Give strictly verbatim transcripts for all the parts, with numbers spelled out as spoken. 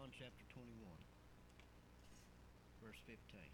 John chapter twenty-one, verse fifteen.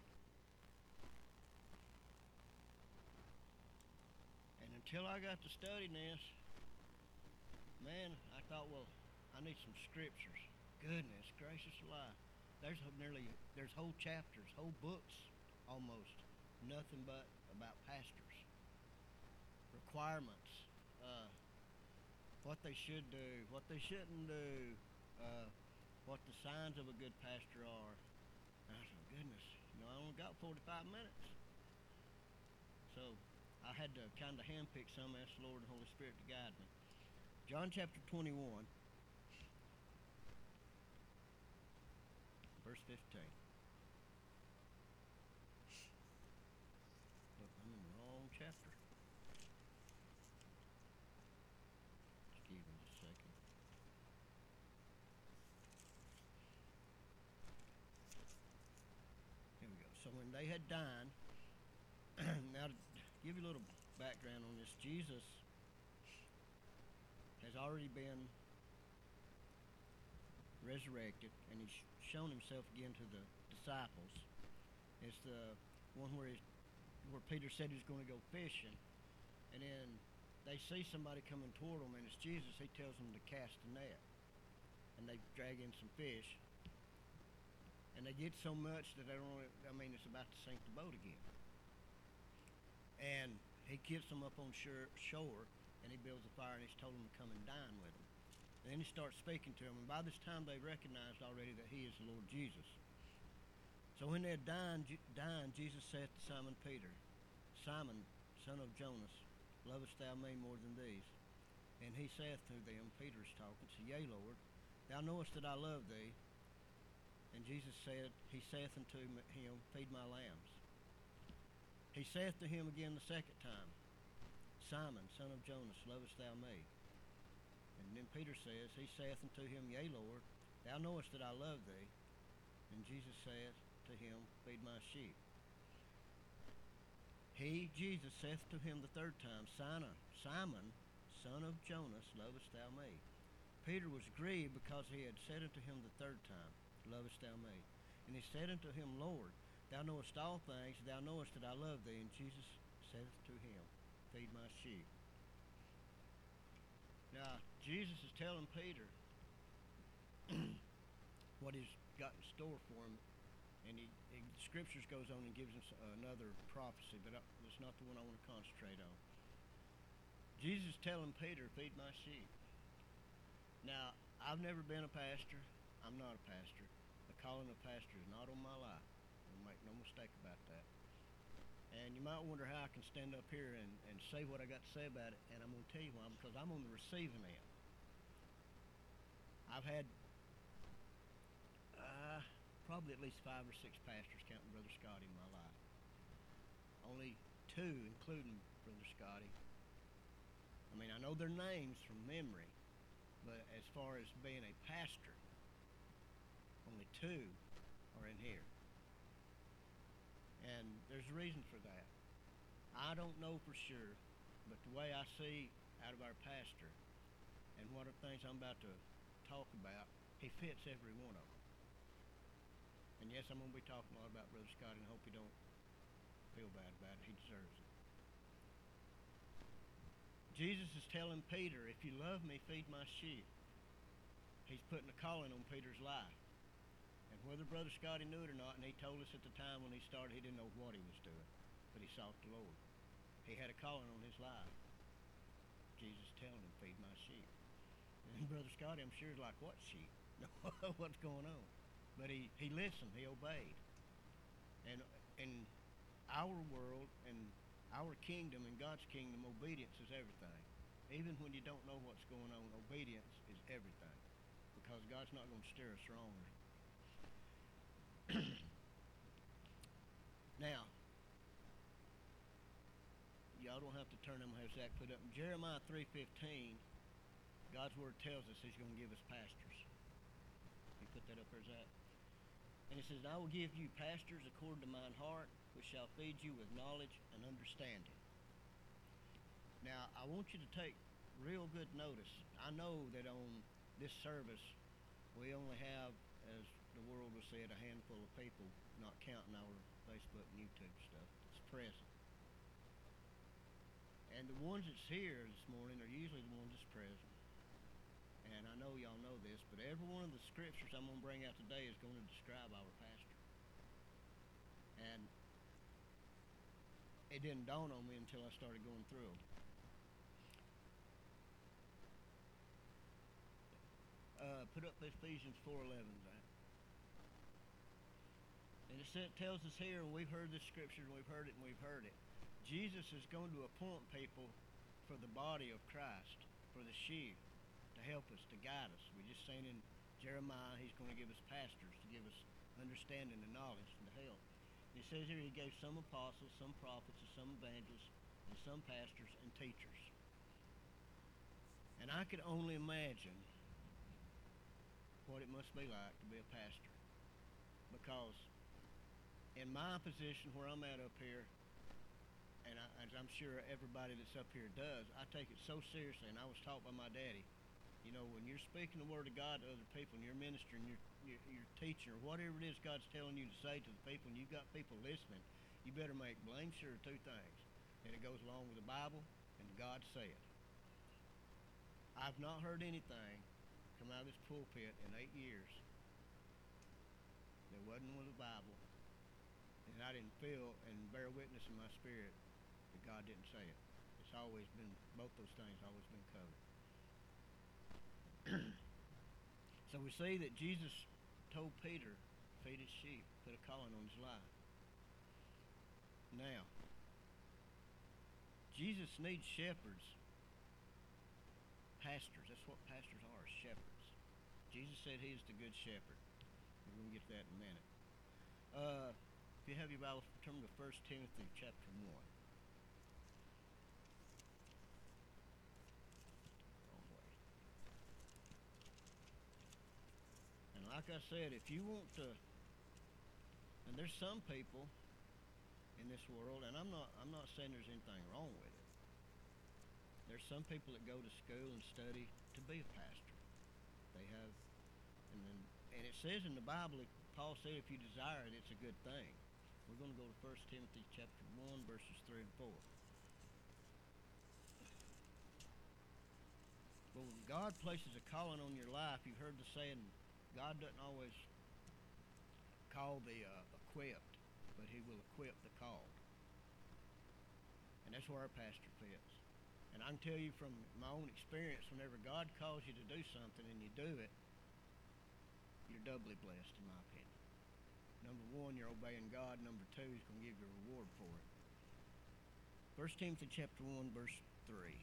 And until I got to studying this, man, I thought, well, I need some scriptures. Goodness gracious alive. There's nearly, there's whole chapters, whole books almost, nothing but about pastors. Requirements, uh, what they should do, what they shouldn't do, uh, what the signs of a good pastor are. And I said, goodness, you know, I only got forty-five minutes. So I had to kind of handpick some, ask the Lord and Holy Spirit to guide me. John chapter twenty-one, verse fifteen. Look, I'm in the wrong chapter. Excuse me just a second. Here we go. So when they had dined, now to give you a little background on this, Jesus has already been resurrected, and he's shown himself again to the disciples. It's the one where he's, where Peter said he was going to go fishing, and then they see somebody coming toward them, and it's Jesus. He tells them to cast a net, and they drag in some fish, and they get so much that they don't. I mean, it's about to sink the boat again. And he gets them up on shore, shore, and he builds a fire, and he's told them to come and dine with him. And then he starts speaking to them, and by this time they recognized already that he is the Lord Jesus. So when they had dined, dined Jesus saith to Simon Peter, Simon, son of Jonas, lovest thou me more than these? And he saith to them, Peter is talking, said, Yea, Lord, thou knowest that I love thee. And Jesus said, he saith unto him, feed my lambs. He saith to him again the second time, Simon, son of Jonas, lovest thou me? And then Peter says, he saith unto him, Yea, Lord, thou knowest that I love thee. And Jesus saith to him, feed my sheep. He, Jesus, saith to him the third time, Simon, Simon, son of Jonas, lovest thou me? Peter was grieved because he had said unto him the third time, lovest thou me? And he said unto him, Lord, thou knowest all things, thou knowest that I love thee. And Jesus saith to him, feed my sheep. Now, Jesus is telling Peter what he's got in store for him. And he, he, the scriptures goes on and gives us another prophecy, but it's not the one I want to concentrate on. Jesus is telling Peter, feed my sheep. Now, I've never been a pastor. I'm not a pastor. The calling of pastor is not on my life. Don't make no mistake about that. And you might wonder how I can stand up here and, and say what I got to say about it, and I'm going to tell you why, because I'm on the receiving end. I've had uh, probably at least five or six pastors, counting Brother Scotty, in my life. Only two, including Brother Scotty. I mean, I know their names from memory, but as far as being a pastor, only two are in here. And there's a reason for that. I don't know for sure, but the way I see out of our pastor and what are things I'm about to talk about, he fits every one of them. And yes, I'm going to be talking a lot about Brother Scott, and I hope you don't feel bad about it. He deserves it. Jesus is telling Peter, if you love me, feed my sheep. He's putting a calling on Peter's life. And whether Brother Scotty knew it or not, and he told us at the time when he started, he didn't know what he was doing, but he sought the Lord. He had a calling on his life. Jesus telling him, feed my sheep. And Brother Scotty, I'm sure, is like, what sheep? What's going on? But he, he listened, he obeyed. And in our world and our kingdom and God's kingdom, obedience is everything. Even when you don't know what's going on, obedience is everything. Because God's not going to steer us wrong. Now, y'all don't have to turn them, have Zach put up. In Jeremiah three fifteen, God's word tells us he's going to give us pastors. Can you put that up there, Zach? And it says, I will give you pastors according to mine heart, which shall feed you with knowledge and understanding. Now, I want you to take real good notice. I know that on this service, we only have as the world will say it, a handful of people, not counting our Facebook and YouTube stuff, that's present. And the ones that's here this morning are usually the ones that's present. And I know y'all know this, but every one of the scriptures I'm going to bring out today is going to describe our pastor. And it didn't dawn on me until I started going through them. Uh, put up Ephesians four eleven, Zach. And it said, tells us here, and we've heard this scripture, and we've heard it, and we've heard it. Jesus is going to appoint people for the body of Christ, for the sheep, to help us, to guide us. We just seen in Jeremiah, he's going to give us pastors to give us understanding and knowledge and to help. And it says here he gave some apostles, some prophets, and some evangelists, and some pastors and teachers. And I could only imagine what it must be like to be a pastor. Because in my position where I'm at up here, and I, as I'm sure everybody that's up here does, I take it so seriously, and I was taught by my daddy. You know, when you're speaking the word of God to other people, and you're ministering, you're, you're, you're teaching, or whatever it is God's telling you to say to the people, and you've got people listening, you better make blame sure of two things. And it goes along with the Bible and God said. I've not heard anything come out of this pulpit in eight years that wasn't with the Bible, and I didn't feel and bear witness in my spirit that God didn't say it. It's always been, both those things always been covered. So we see that Jesus told Peter to feed his sheep, put a calling on his life. Now, Jesus needs shepherds, pastors. That's what pastors are, shepherds. Jesus said he is the good shepherd. We're going to get to that in a minute. Uh, if you have your Bible, turn to First Timothy chapter one. Wrong way. And like I said, if you want to, and there's some people in this world, and I'm not I'm not saying there's anything wrong with it. There's some people that go to school and study to be a pastor. They have, and then, and it says in the Bible, Paul said, if you desire it, it's a good thing. We're going to go to First Timothy chapter one, verses three and four. But when God places a calling on your life, you've heard the saying, God doesn't always call the uh, equipped, but he will equip the called. And that's where our pastor fits. And I can tell you from my own experience, whenever God calls you to do something and you do it, you're doubly blessed, in my opinion. Number one, you're obeying God. Number two, he's going to give you a reward for it. First Timothy chapter one, verse three.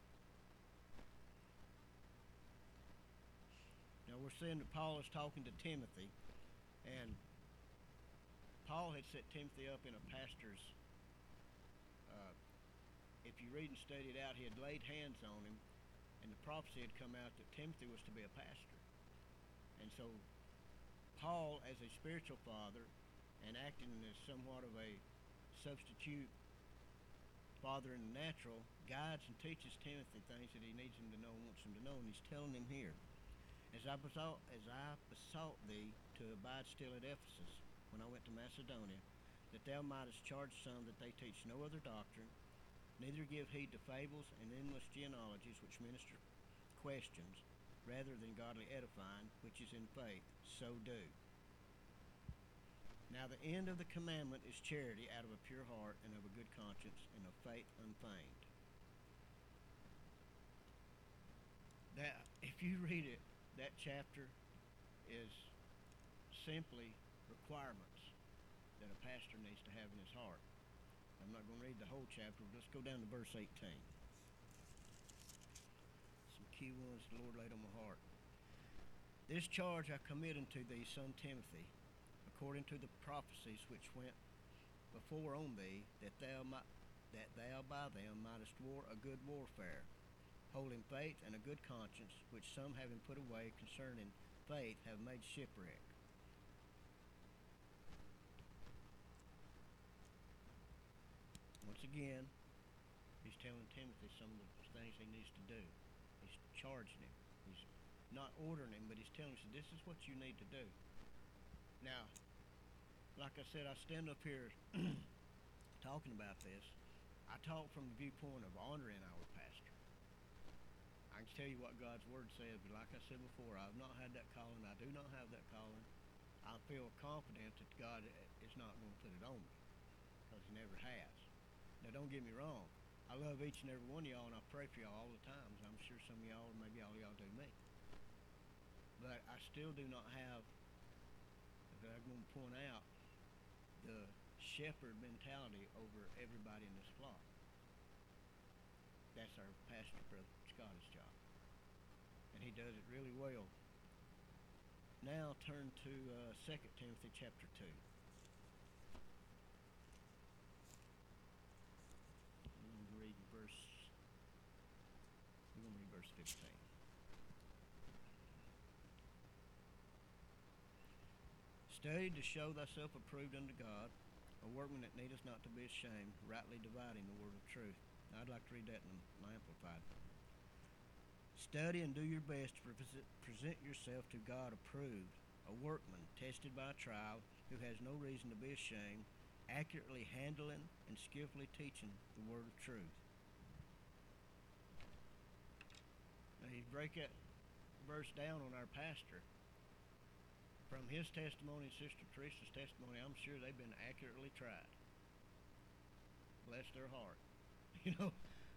Now we're seeing that Paul is talking to Timothy, and Paul had set Timothy up in a pastor's, uh, if you read and study it out, he had laid hands on him, and the prophecy had come out that Timothy was to be a pastor. And so Paul, as a spiritual father, and acting as somewhat of a substitute father in the natural, guides and teaches Timothy things that he needs him to know and wants him to know, and he's telling him here, As I besought, as I besought thee to abide still at Ephesus, when I went to Macedonia, that thou mightest charge some that they teach no other doctrine, neither give heed to fables and endless genealogies which minister questions, rather than godly edifying, which is in faith, so do. Now the end of the commandment is charity out of a pure heart and of a good conscience and of faith unfeigned. That, if you read it, that chapter is simply requirements that a pastor needs to have in his heart. I'm not going to read the whole chapter. Let's go down to verse eighteen. Some key ones the Lord laid on my heart. This charge I commit unto thee, son Timothy, according to the prophecies which went before on thee, that thou might, that thou by them mightest war a good warfare, holding faith and a good conscience, which some having put away concerning faith have made shipwreck. Once again, he's telling Timothy some of the things he needs to do. He's charging him. He's not ordering him, but he's telling him, this is what you need to do. Now, like I said, I stand up here talking about this. I talk from the viewpoint of honoring our pastor. I can tell you what God's word says, but like I said before, I've not had that calling. I do not have that calling. I feel confident that God is not going to put it on me because He never has. Now, don't get me wrong. I love each and every one of y'all, and I pray for y'all all the time. I'm sure some of y'all, or maybe all of y'all do me. But I still do not have, if I'm going to point out, the shepherd mentality over everybody in this flock. That's our pastor, Brother Scott's job. And he does it really well. Now turn to uh, Second Timothy chapter two. We're going to read verse, we're going to read verse fifteen. Study to show thyself approved unto God, a workman that needeth not to be ashamed, rightly dividing the word of truth. Now, I'd like to read that in my Amplified. Study and do your best to present yourself to God approved, a workman tested by trial, who has no reason to be ashamed, accurately handling and skillfully teaching the word of truth. Now, you break that verse down on our pastor. From his testimony and Sister Teresa's testimony, I'm sure they've been accurately tried. Bless their heart. You know,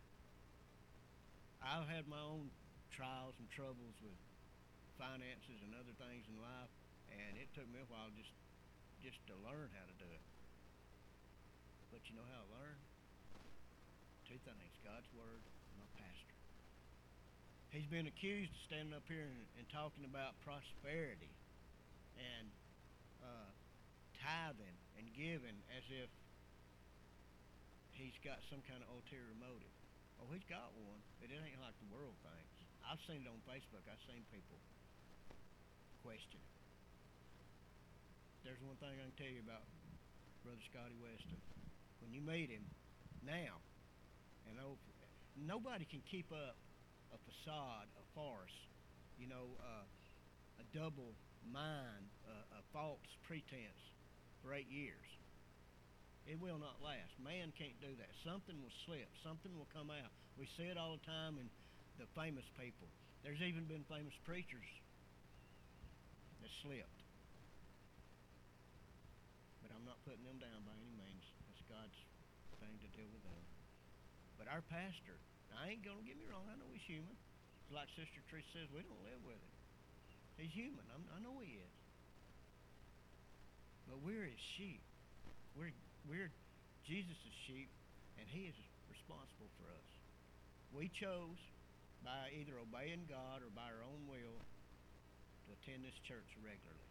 I've had my own trials and troubles with finances and other things in life, and it took me a while just just to learn how to do it. But you know how I learned? Two things: God's word and my pastor. He's been accused of standing up here and, and talking about prosperity and uh, tithing and giving as if he's got some kind of ulterior motive. Oh, he's got one, but it ain't like the world thinks. I've seen it on Facebook. I've seen people question it. There's one thing I can tell you about Brother Scotty Weston. When you meet him now, and oh, nobody can keep up a facade, a farce, you know, uh, a double mind, uh, a false pretense for eight years. It will not last. Man can't do that. Something will slip. Something will come out. We see it all the time in the famous people. There's even been famous preachers that slipped. But I'm not putting them down by any means. That's God's thing to deal with them. But our pastor, I ain't going to get me wrong, I know he's human. Like Sister Teresa says, we don't live with him. He's human. I'm, I know he is. But we're his sheep. We're, we're Jesus' sheep, and he is responsible for us. We chose, by either obeying God or by our own will, to attend this church regularly.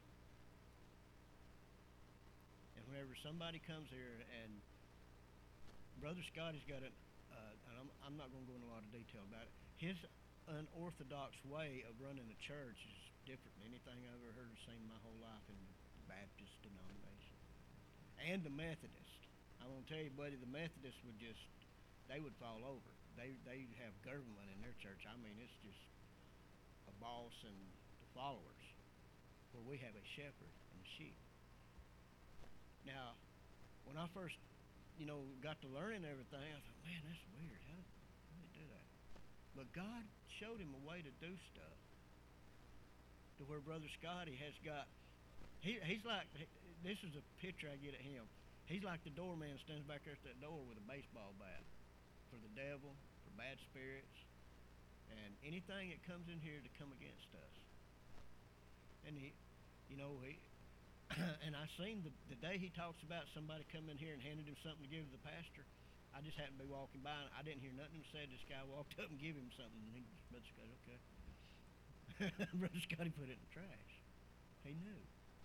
And whenever somebody comes here, and Brother Scotty's got an, uh, and I'm, I'm not going to go into a lot of detail about it, his unorthodox way of running a church is different than anything I've ever heard or seen my whole life in the Baptist denomination. And the Methodist. I'm going to tell you, buddy, the Methodists would just, they would fall over. They they have government in their church. I mean, it's just a boss and the followers. Where we have a shepherd and a sheep. Now, when I first, you know, got to learning everything, I thought, man, that's weird. How, how do they do that? But God showed him a way to do stuff. To where Brother Scotty has got, he he's like, this is a picture I get at him. He's like the doorman stands back there at that door with a baseball bat for the devil, for bad spirits, and anything that comes in here to come against us. And he, you know, he, and I seen the, the day he talks about somebody coming in here and handed him something to give to the pastor. I just happened to be walking by, and I didn't hear nothing he said. This guy walked up and gave him something, and he, Brother Scotty, okay. Brother Scotty put it in the trash. He knew.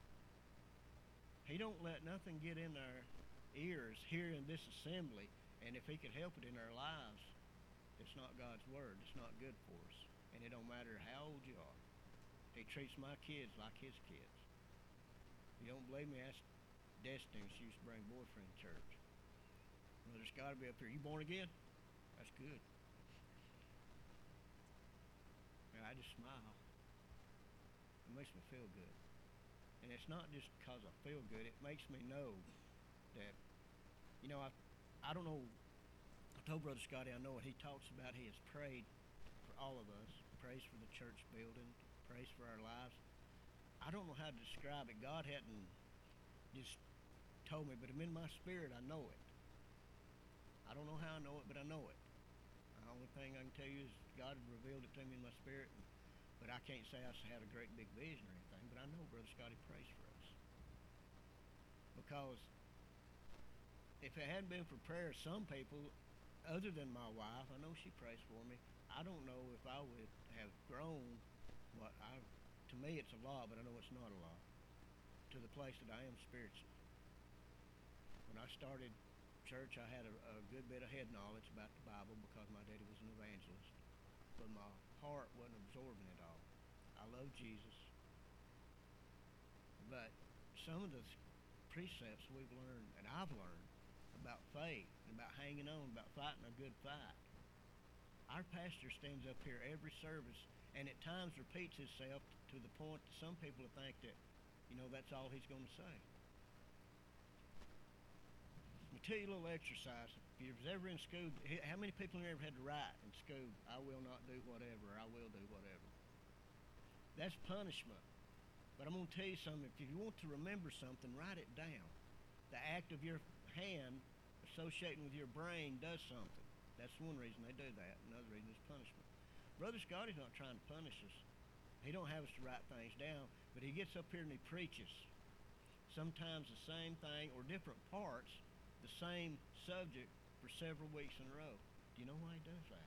He don't let nothing get in our ears here in this assembly, and if he could help it in our lives, it's not God's word. It's not good for us. And it don't matter how old you are. He treats my kids like his kids. If you don't believe me, ask Destiny. She used to bring boyfriend to church. Brother Scotty be up here. You born again? That's good. And I just smile. It makes me feel good. And it's not just because I feel good. It makes me know that, you know, I, I don't know. I told Brother Scotty I know what he talks about. He has prayed for all of us, prays for the church building, prays for our lives. I don't know how to describe it. God hadn't just told me, but I'm in my spirit. I know it. I don't know how I know it, but I know it. The only thing I can tell you is God had revealed it to me in my spirit. And, but I can't say I had a great big vision or anything. But I know Brother Scotty prays for us. Because if it hadn't been for prayer, some people, other than my wife, I know she prays for me. I don't know if I would have grown what I. To me, it's a lot, but I know it's not a lot. To the place that I am spiritually. When I started church, I had a, a good bit of head knowledge about the Bible because my daddy was an evangelist, but my heart wasn't absorbing it all. I love Jesus, but some of the precepts we've learned, and I've learned, about faith, and about hanging on, about fighting a good fight. Our pastor stands up here every service and at times repeats himself to the point that some people think that, you know, that's all he's going to say. Let me tell you a little exercise. If you was ever in school, how many people have ever had to write in school, I will not do whatever, or I will do whatever? That's punishment. But I'm going to tell you something. If you want to remember something, write it down. The act of your hand associating with your brain does something. That's one reason they do that. Another reason is punishment. Brother Scotty's not trying to punish us. He don't have us to write things down, but he gets up here and he preaches. Sometimes the same thing or different parts, the same subject for several weeks in a row. Do you know why he does that?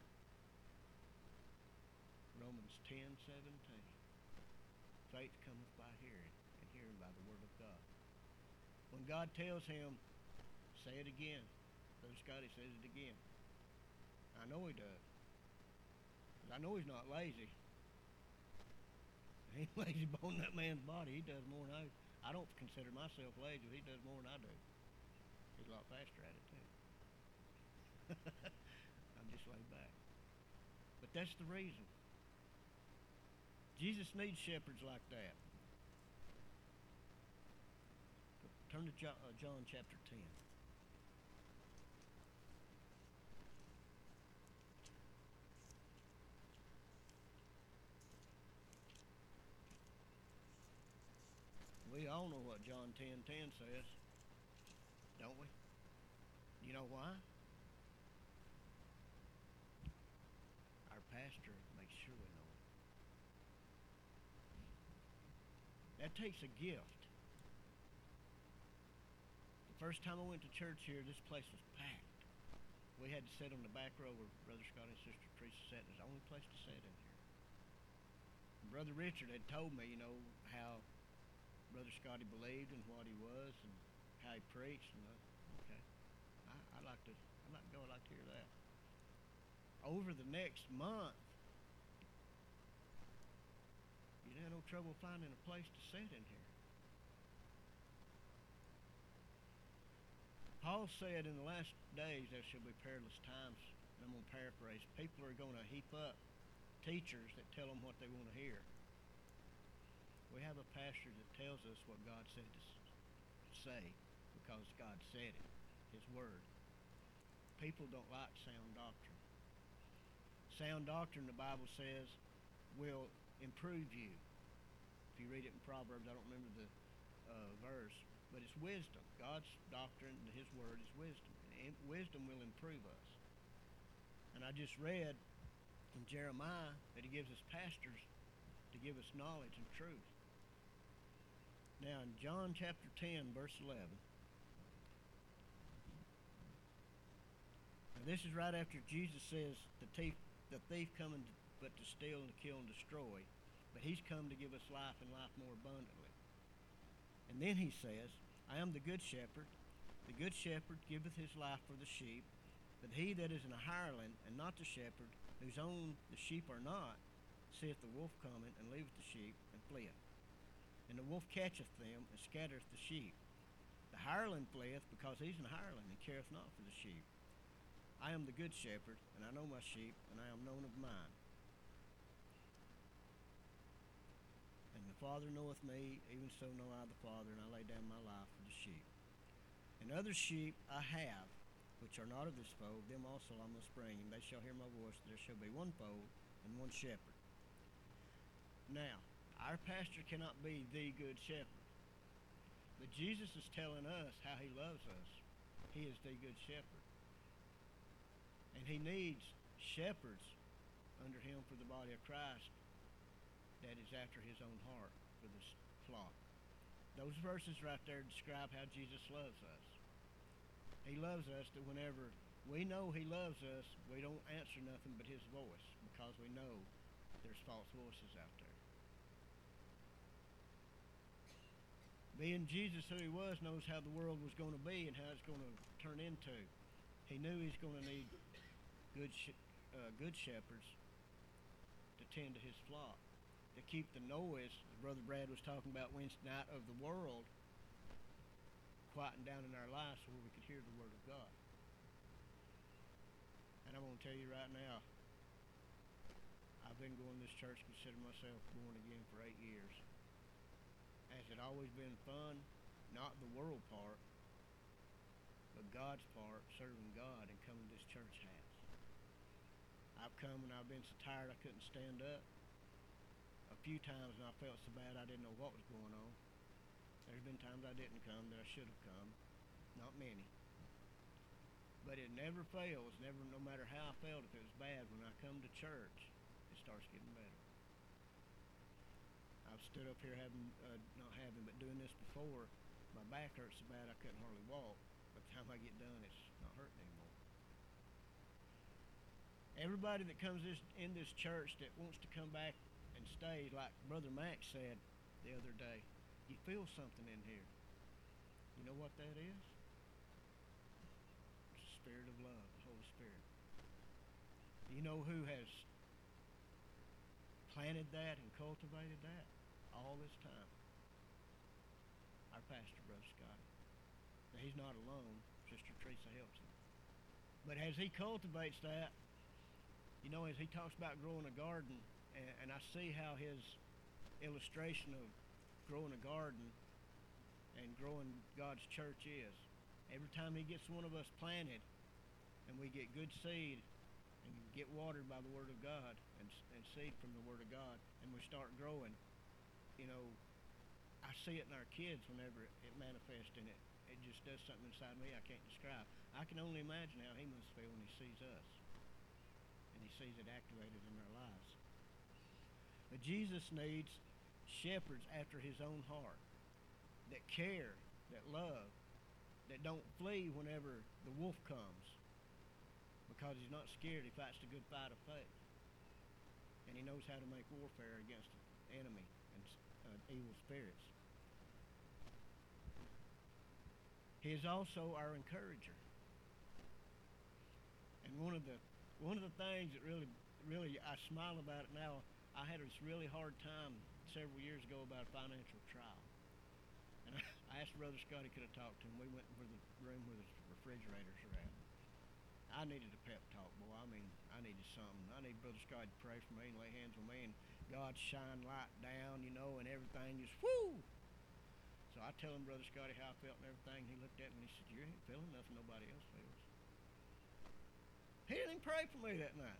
Romans ten seventeen. Faith cometh by hearing, and hearing by the word of God. When God tells him, say it again, Brother Scotty says it again. I know he does. I know he's not lazy. He ain't lazy boning that man's body. He does more than I do. I don't consider myself lazy, but he does more than I do. He's a lot faster at it, too. I'm just laid back. But that's the reason. Jesus needs shepherds like that. Turn to John chapter ten. We all know what John ten ten says, don't we? You know why? Our pastor makes sure we know it. That takes a gift. The first time I went to church here, this place was packed. We had to sit on the back row where Brother Scott and Sister Teresa sat. It was the only place to sit in here. And Brother Richard had told me, you know, how Brother Scotty believed in what he was and how he preached. And I, okay, I, I like to, I like to go. I like to hear that. Over the next month, you didn't have no trouble finding a place to sit in here. Paul said, in the last days there shall be perilous times. And I'm going to paraphrase. People are going to heap up teachers that tell them what they want to hear. We have a pastor that tells us what God said to say because God said it, His Word. People don't like sound doctrine. Sound doctrine, the Bible says, will improve you. If you read it in Proverbs, I don't remember the uh, verse, but it's wisdom. God's doctrine and His Word is wisdom. And wisdom will improve us. And I just read in Jeremiah that He gives us pastors to give us knowledge and truth. Now in John chapter ten, verse eleven. Now this is right after Jesus says the thief, the thief coming but to steal and to kill and destroy, but He's come to give us life and life more abundantly. And then He says, I am the good shepherd. The good shepherd giveth his life for the sheep, but he that is an hireling and not the shepherd, whose own the sheep are not, seeth the wolf coming, and leaveth the sheep, and fleeth. And the wolf catcheth them, and scattereth the sheep. The hireling fleeth, because he's an hireling, and careth not for the sheep. I am the good shepherd, and I know my sheep, and I am known of mine. And the the Father knoweth me, even so know I the Father, and I lay down my life for the sheep. And other sheep I have, which are not of this fold, them also I must bring, and they shall hear my voice. There shall be one fold and one shepherd. Now, our pastor cannot be the good shepherd, but Jesus is telling us how he loves us. He is the good shepherd. And he needs shepherds under him for the body of Christ that is after his own heart for this flock. Those verses right there describe how Jesus loves us. He loves us that whenever we know he loves us, we don't answer nothing but his voice, because we know there's false voices out there. Being Jesus who he was, knows how the world was going to be and how it's going to turn into. He knew he's going to need good sh- uh, good shepherds to tend to his flock, to keep the noise, as Brother Brad was talking about Wednesday night, of the world quieting down in our lives so we could hear the Word of God. And I'm going to tell you right now, I've been going to this church, consider myself born again for eight years. Has it always been fun? Not the world part, but God's part, serving God and coming to this church has. I've come and I've been so tired I couldn't stand up. A few times, and I felt so bad I didn't know what was going on. There's been times I didn't come that I should have come. Not many. But it never fails, never, no matter how I felt, if it was bad, when I come to church, it starts getting better. I've stood up here having, uh, not having, but doing this before. My back hurts so bad I couldn't hardly walk. By the time I get done, it's not hurting anymore. Everybody that comes this, in this church that wants to come back and stay, like Brother Max said the other day, you feel something in here. You know what that is? It's the Spirit of love, the Holy Spirit. You know who has planted that and cultivated that all this time? Our pastor, Brother Scotty. Now, he's not alone. Sister Teresa helps him. But as he cultivates that, you know, as he talks about growing a garden, and, and I see how his illustration of growing a garden and growing God's church is. Every time he gets one of us planted and we get good seed and get watered by the Word of God and, and seed from the Word of God, and we start growing, you know, I see it in our kids whenever it, it manifests in it. It just does something inside me I can't describe. I can only imagine how he must feel when he sees us and he sees it activated in our lives. But Jesus needs shepherds after his own heart that care, that love, that don't flee whenever the wolf comes, because he's not scared. He fights the good fight of faith, and he knows how to make warfare against the enemy and uh, evil spirits. He is also our encourager. And one of the one of the things that really really I smile about it now, I had this really hard time several years ago about a financial trial. And I, I asked Brother Scotty could I talk to him. We went to the room where the refrigerators are at. I needed a pep talk, boy. I mean, I needed something. I need Brother Scotty to pray for me and lay hands on me, and God shine light down, you know, and everything just whoo. So I tell him, Brother Scotty, how I felt and everything. He looked at me and he said, "You ain't feeling nothing nobody else feels." He didn't even pray for me that night,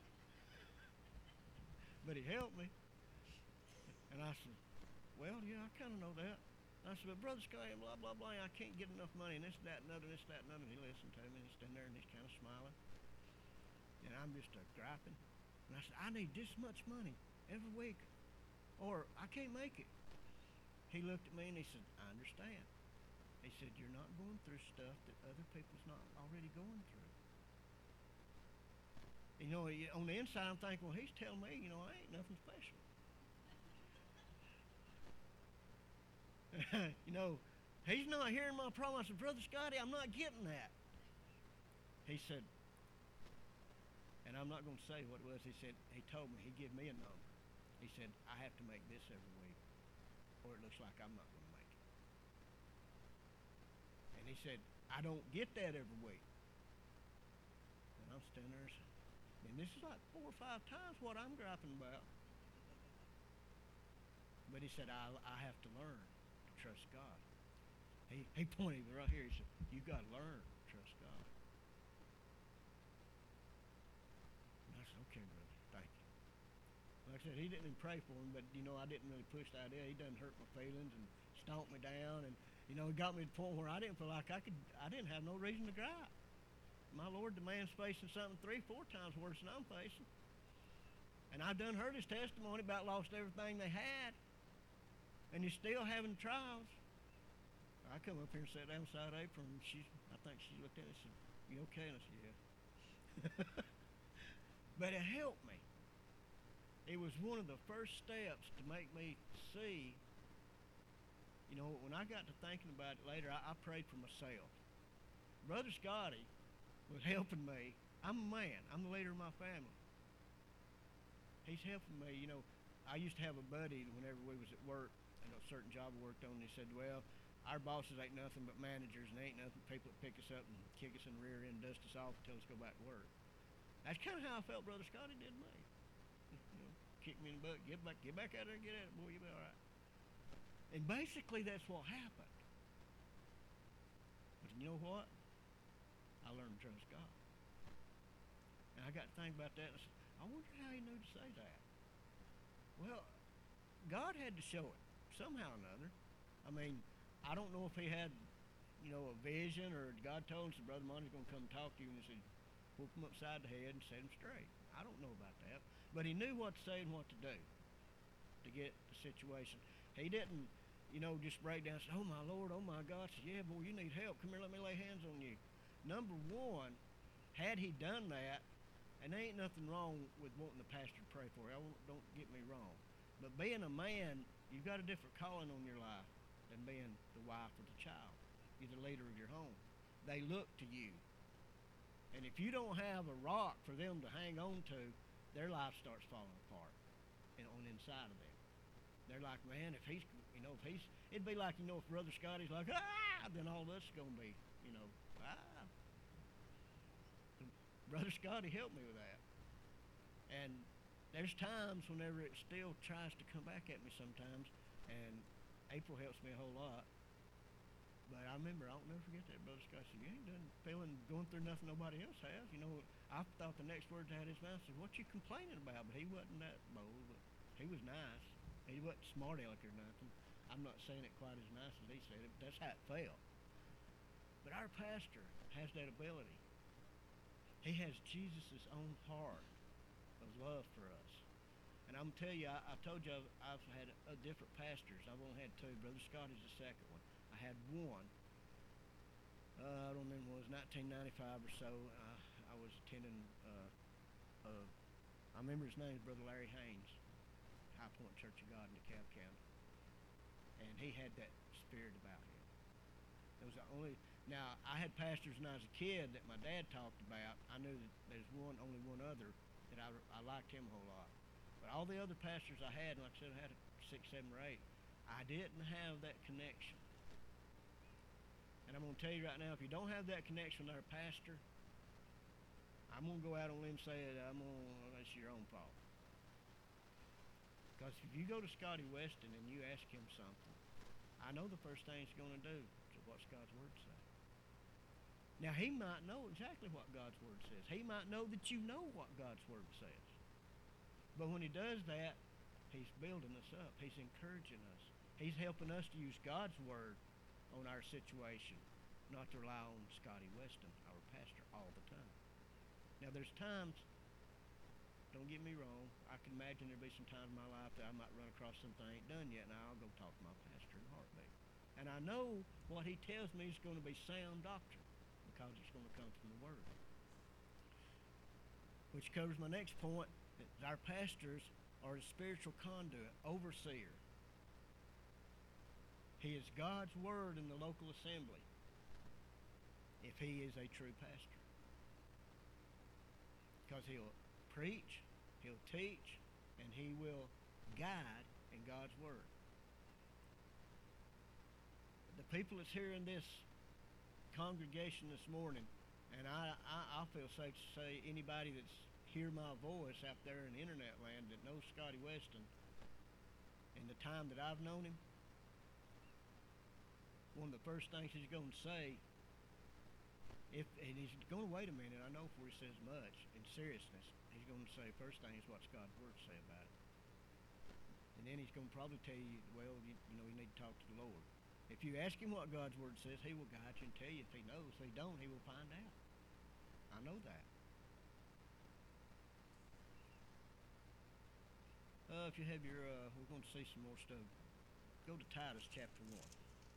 but he helped me. And I said, "Well, yeah, I kind of know that." I said, "But Brother Scotty, blah, blah, blah, I can't get enough money, and this, that, and other, this, that, and other." And he listened to me, and he's standing there, and he's kind of smiling. And I'm just uh, griping. And I said, "I need this much money every week, or I can't make it." He looked at me, and he said, "I understand." He said, "You're not going through stuff that other people's not already going through." You know, on the inside, I'm thinking, well, he's telling me, you know, I ain't nothing special. You know, he's not hearing my problem. I said, "Brother Scotty, I'm not getting that." He said, and I'm not going to say what it was. He said, he told me, he gave me a number. He said, "I have to make this every week, or it looks like I'm not going to make it." And he said, "I don't get that every week." And I'm standing there, and this is like four or five times what I'm griping about. But he said, I, I have to learn to trust God. He, he pointed right here. He said, you got to learn to trust God. And I said, okay, brother, thank you. Like I said, he didn't even pray for him, but, you know, I didn't really push the idea. He done hurt my feelings and stomped me down. And, you know, it got me to the point where I didn't feel like I could, I didn't have no reason to gripe. My Lord, the man's facing something three, four times worse than I'm facing. And I done heard his testimony about lost everything they had. And he's still having trials. I come up here and sat down beside April, and she, I think she looked at me and said, you okay? And I said, yeah. But it helped me. It was one of the first steps to make me see, you know, when I got to thinking about it later, I, I prayed for myself. Brother Scotty was helping me. I'm a man. I'm the leader of my family. He's helping me. You know, I used to have a buddy whenever we was at work, and a certain job I worked on, and he said, well, our bosses ain't nothing but managers, and they ain't nothing but people that pick us up and kick us in the rear end, dust us off, and tell us to go back to work. That's kind of how I felt Brother Scotty did me. You know, kick me in the butt, get back, get back out there and get at it, boy, you'll be all right. And basically that's what happened. But you know what? I learned to trust God. And I got to think about that, and I said, I wonder how he knew to say that. Well, God had to show it somehow or another. I mean, I don't know if he had, you know, a vision, or God told him, said, Brother Monty's going to come talk to you, and he said, whoop him upside the head and set him straight. I don't know about that. But he knew what to say and what to do to get the situation. He didn't, you know, just break down and say, oh, my Lord, oh, my God. Said, yeah, boy, you need help. Come here, let me lay hands on you. Number one, had he done that, and there ain't nothing wrong with wanting the pastor to pray for you. I won't, don't get me wrong. But being a man, you've got a different calling on your life than being the wife or the child. You're the leader of your home. They look to you. And if you don't have a rock for them to hang on to, their life starts falling apart and on the inside of them. They're like, man, if he's, you know, if he's, it'd be like, you know, if Brother Scotty's like, ah, then all of us are going to be, you know, ah. Brother Scotty helped me with that. And there's times whenever it still tries to come back at me sometimes, and April helps me a whole lot. But I remember, I'll never forget that, Brother Scott said, you ain't done feeling, going through nothing nobody else has. You know, I thought the next words out of his mouth said, what you complaining about? But he wasn't that bold, but he was nice. He wasn't smart aleck or nothing. I'm not saying it quite as nice as he said it, but that's how it felt. But our pastor has that ability. He has Jesus' own heart of love for us. And I'm telling you, I, I told you I've, I've had uh, different pastors. I've only had two. Brother Scotty's the second one. I had one. Uh, I don't remember when it was nineteen ninety-five or so. Uh, I was attending. Uh, uh, I remember his name is Brother Larry Haynes, High Point Church of God in DeKalb County, and he had that spirit about him. It was the only. Now I had pastors when I was a kid that my dad talked about. I knew that there's one, only one other that I, I liked him a whole lot. But all the other pastors I had, like I said, I had six, seven, or eight. I didn't have that connection. And I'm going to tell you right now, if you don't have that connection with our pastor, I'm going to go out on a limb and say that I'm going to, that's your own fault. Because if you go to Scotty Weston and you ask him something, I know the first thing he's going to do is what's God's Word say. Now, he might know exactly what God's Word says. He might know that you know what God's Word says. But when he does that, he's building us up. He's encouraging us. He's helping us to use God's Word on our situation, not to rely on Scotty Weston, our pastor, all the time. Now, there's times, don't get me wrong, I can imagine there'll be some times in my life that I might run across something I ain't done yet, and I'll go talk to my pastor in a heartbeat. And I know what he tells me is going to be sound doctrine, because it's going to come from the Word. Which covers my next point, that our pastors are a spiritual conduit, overseer. He is God's Word in the local assembly if he is a true pastor. Because he'll preach, he'll teach, and he will guide in God's Word. The people that's here in this congregation this morning, and I, I, I feel safe to say anybody that's hear my voice out there in internet land that knows Scotty Weston, in the time that I've known him, one of the first things he's going to say, if and he's going to wait a minute, I know before he says much, in seriousness, he's going to say, first thing is what's God's Word say about it. And then he's going to probably tell you, well, you, you know, you need to talk to the Lord. If you ask him what God's Word says, he will guide you and tell you. If he knows, if he don't, he will find out. I know that. Uh, if you have your, uh, we're going to see some more stuff. Go to Titus chapter one.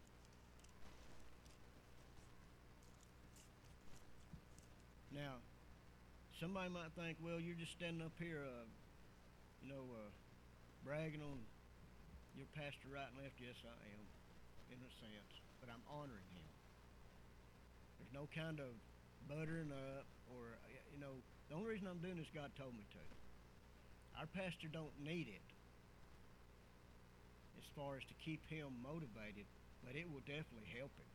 Now, somebody might think, well, you're just standing up here, uh, you know, uh, bragging on your pastor right and left. Yes, I am, in a sense, but I'm honoring him. There's no kind of buttering up or, you know, the only reason I'm doing this, God told me to. Our pastor don't need it as far as to keep him motivated, but it will definitely help him.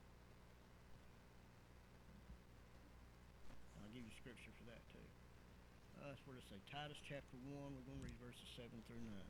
I'll give you scripture for that too. Uh, that's where to say Titus chapter one. We're going to read verses seven through nine.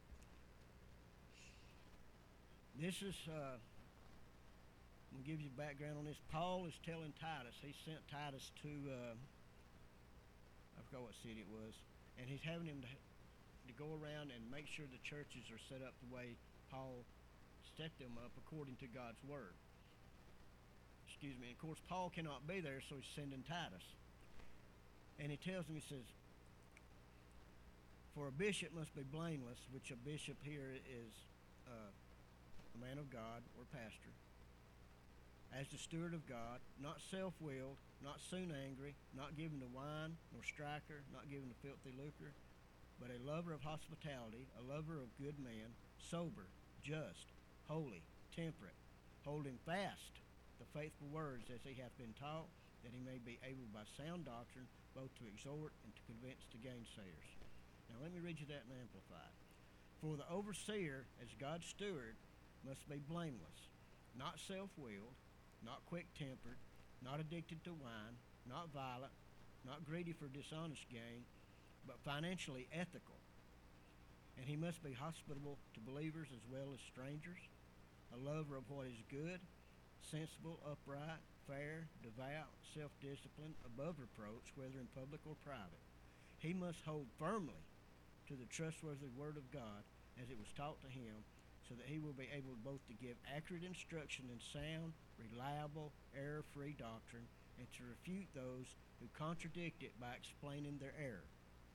This is, uh, I'm going to give you background on this. Paul is telling Titus, he sent Titus to, uh, I forgot what city it was, and he's having him to, to go around and make sure the churches are set up the way Paul set them up according to God's Word. Excuse me. And of course, Paul cannot be there, so he's sending Titus. And he tells him, he says, for a bishop must be blameless, which a bishop here is uh, a man of God or pastor, as the steward of God, not self-willed, not soon angry, not given to wine, nor striker, not given to filthy lucre, but a lover of hospitality, a lover of good men, sober, just, holy, temperate, holding fast the faithful words as he hath been taught, that he may be able by sound doctrine both to exhort and to convince the gainsayers. Now let me read you that in Amplified. For the overseer, as God's steward, must be blameless, not self-willed, not quick-tempered, not addicted to wine, not violent, not greedy for dishonest gain, but financially ethical. And he must be hospitable to believers as well as strangers, a lover of what is good, sensible, upright, fair, devout, self-disciplined, above reproach, whether in public or private. He must hold firmly to the trustworthy Word of God as it was taught to him, so that he will be able both to give accurate instruction in sound, reliable, error-free doctrine, and to refute those who contradict it by explaining their error.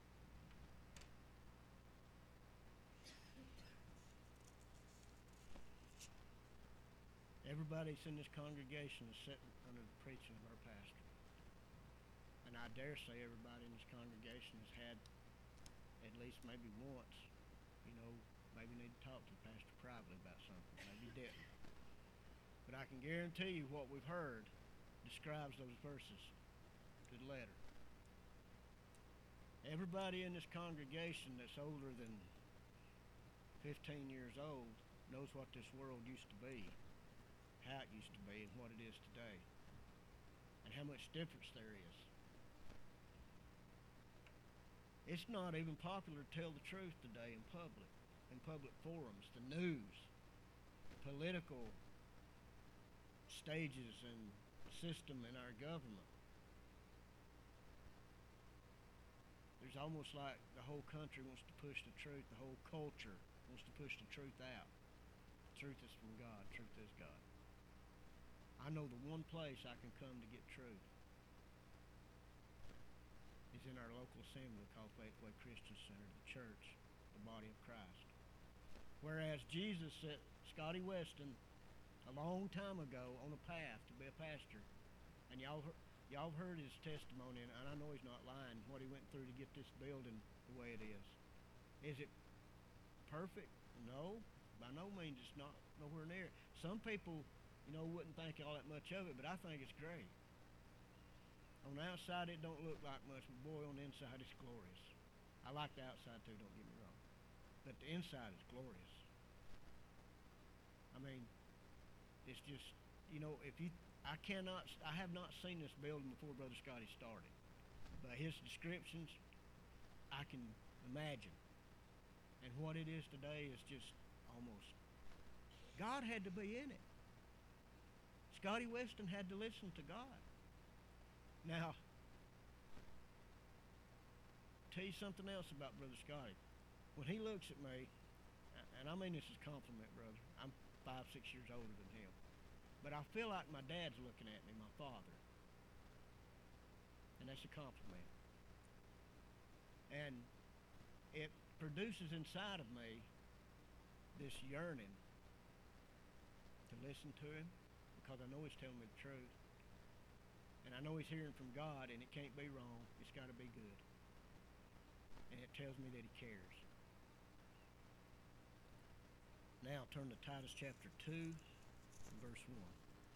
Everybody that's in this congregation is sitting under the preaching of our pastor. And I dare say everybody in this congregation has had, at least maybe once, you know, maybe need to talk to the pastor privately about something. Maybe didn't. But I can guarantee you what we've heard describes those verses to the letter. Everybody in this congregation that's older than fifteen years old knows what this world used to be, how it used to be, and what it is today, and how much difference there is. It's not even popular to tell the truth today in public, in public forums, the news, political stages and system in our government. There's almost like the whole country wants to push the truth, the whole culture wants to push the truth out. The truth is from God, truth is God. I know the one place I can come to get truth is in our local assembly called Faithway Christian Center, the church, the body of Christ. Whereas Jesus set Scotty Weston a long time ago on a path to be a pastor, and y'all y'all heard his testimony, and I know he's not lying, what he went through to get this building the way it is. Is it perfect? No, by no means. It's not nowhere near. Some people, you know, wouldn't think all that much of it, but I think it's great. On the outside, it don't look like much, but boy, on the inside, it's glorious. I like the outside too, don't get me wrong, but the inside is glorious. I mean, it's just, you know, if you, I cannot, I have not seen this building before Brother Scotty started, but his descriptions, I can imagine. And what it is today is just on almost. God had to be in it. Scotty Weston had to listen to God. Now, tell you something else about Brother Scotty. When he looks at me, and I mean this as a compliment, brother. I'm five, six years older than him. But I feel like my dad's looking at me, my father. And that's a compliment. And it produces inside of me this yearning to listen to him, because I know he's telling me the truth. And I know he's hearing from God, and it can't be wrong. It's got to be good. And it tells me that he cares. Now turn to Titus chapter two, verse one.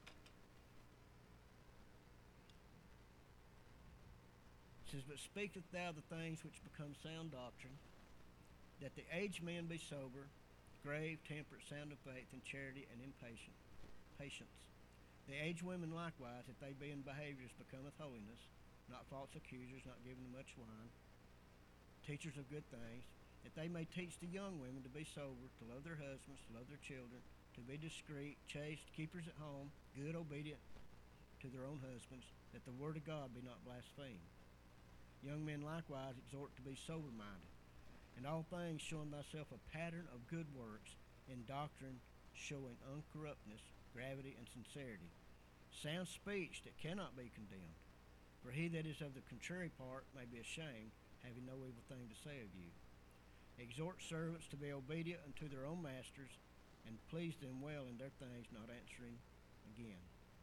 It says, "But speaketh thou the things which become sound doctrine, that the aged men be sober, grave, temperate, sound of faith, in charity, and in patient, patience. The aged women likewise, if they be in behaviors, becometh holiness, not false accusers, not given to much wine, teachers of good things, that they may teach the young women to be sober, to love their husbands, to love their children, to be discreet, chaste, keepers at home, good, obedient to their own husbands, that the word of God be not blasphemed. Young men likewise exhort to be sober-minded, in all things showing thyself a pattern of good works, in doctrine showing uncorruptness, gravity, and sincerity, sound speech that cannot be condemned. For he that is of the contrary part may be ashamed, having no evil thing to say of you. Exhort servants to be obedient unto their own masters, and please them well in their things, not answering again."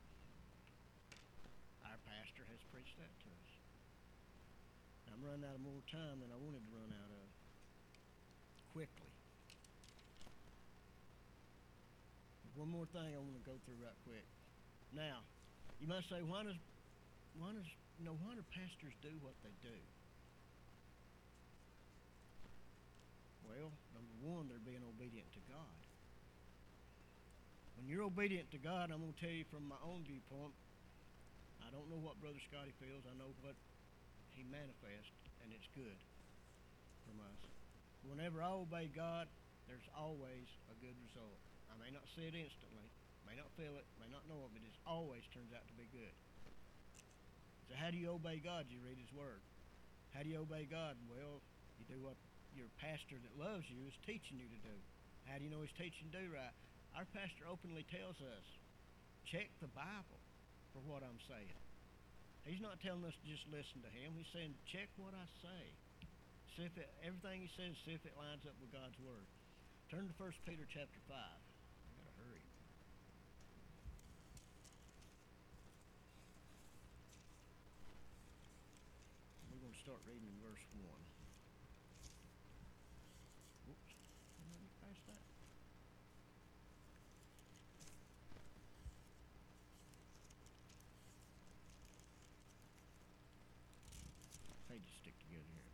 Our pastor has preached that to us. I'm running out of more time than I wanted to run out of. Quickly. One more thing I want to go through right quick. Now, you might say, why does, why does, you know, why do pastors do what they do? Well, number one, they're being obedient to God. When you're obedient to God, I'm going to tell you from my own viewpoint, I don't know what Brother Scotty feels. I know what he manifests, and it's good from us. Whenever I obey God, there's always a good result. I may not see it instantly, may not feel it, may not know it, but it always turns out to be good. So how do you obey God? You read his word. How do you obey God? Well, you do what your pastor that loves you is teaching you to do. How do you know he's teaching you to do right? Our pastor openly tells us, check the Bible for what I'm saying. He's not telling us to just listen to him. He's saying, check what I say. See if it, everything he says, see if it lines up with God's word. Turn to First Peter chapter five. I've got to hurry. We're going to start reading in verse one. Whoops. Let me pass that. Pages stick together here.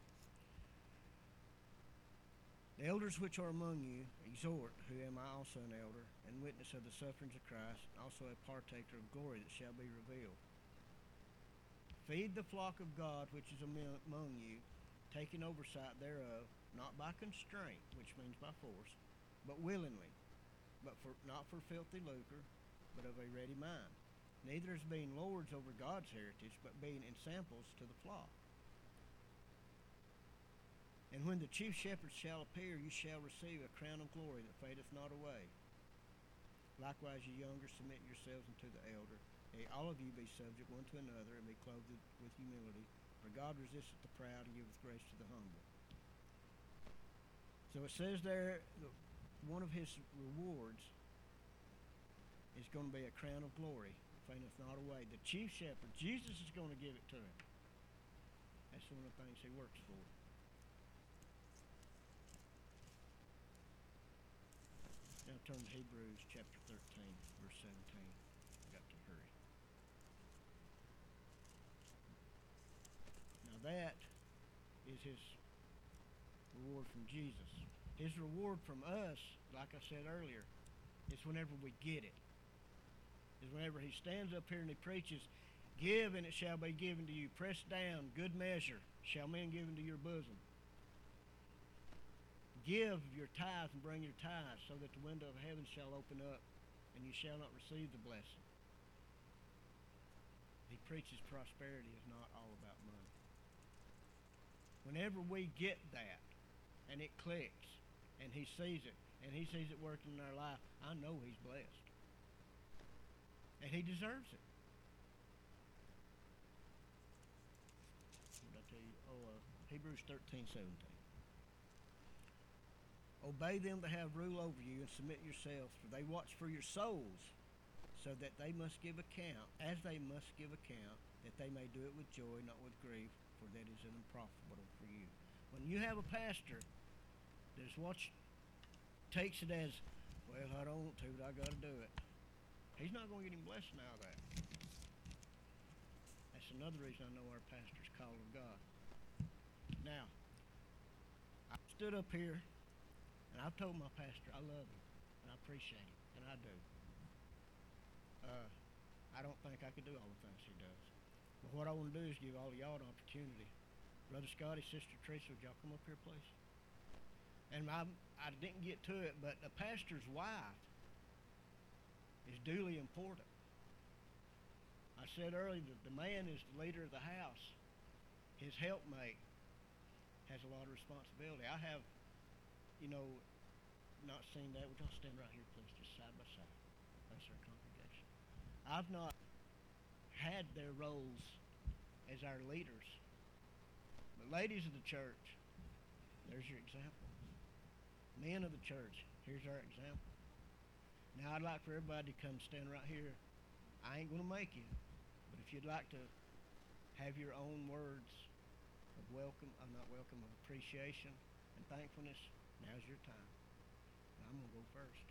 "The elders which are among you exhort, who am I also an elder, and witness of the sufferings of Christ, and also a partaker of glory that shall be revealed. Feed the flock of God which is among you, taking oversight thereof, not by constraint," which means by force, "but willingly, but for not for filthy lucre, but of a ready mind, neither as being lords over God's heritage, but being ensamples to the flock. And when the chief shepherd shall appear, you shall receive a crown of glory that fadeth not away. Likewise, ye younger, submit yourselves unto the elder. Yea, all of you be subject one to another, and be clothed with humility. For God resisteth the proud, and giveth grace to the humble." So it says there, one of his rewards is going to be a crown of glory that fadeth not away. The chief shepherd, Jesus is going to give it to him. That's one of the things he works for. Now turn to Hebrews chapter thirteen, verse seventeen. I've got to hurry. Now that is his reward from Jesus. His reward from us, like I said earlier, is whenever we get it. Is whenever he stands up here and he preaches, "Give and it shall be given to you. Pressed down, good measure, shall men give into your bosom." Give your tithes and bring your tithes, so that the window of heaven shall open up, and you shall not receive the blessing. He preaches prosperity is not all about money. Whenever we get that, and it clicks, and he sees it, and he sees it working in our life, I know he's blessed. And he deserves it. What did I tell you? Oh, uh, Hebrews thirteen seventeen. Obey them that have rule over you, and submit yourselves, for they watch for your souls, so that they must give account, as they must give account, that they may do it with joy, not with grief, for that is unprofitable for you. When you have a pastor that is watch, takes it as, well, I don't want to, but I got to do it, he's not going to get any blessing out of that. That's another reason I know our pastor's called of God. Now, I stood up here, and I've told my pastor I love him, and I appreciate him, and I do. Uh, I don't think I could do all the things he does. But what I want to do is give all of y'all an opportunity. Brother Scotty, Sister Teresa, would y'all come up here, please? And I, I didn't get to it, but the pastor's wife is duly important. I said earlier that the man is the leader of the house. His helpmate has a lot of responsibility. I have, you know, not seen that. Would y'all stand right here, please, just side by side? Face our congregation. I've not had their roles as our leaders. But ladies of the church, there's your example. Men of the church, here's our example. Now I'd like for everybody to come stand right here. I ain't going to make you, but if you'd like to have your own words of welcome, I'm not welcome, of appreciation and thankfulness, now's your time. And I'm going to go first.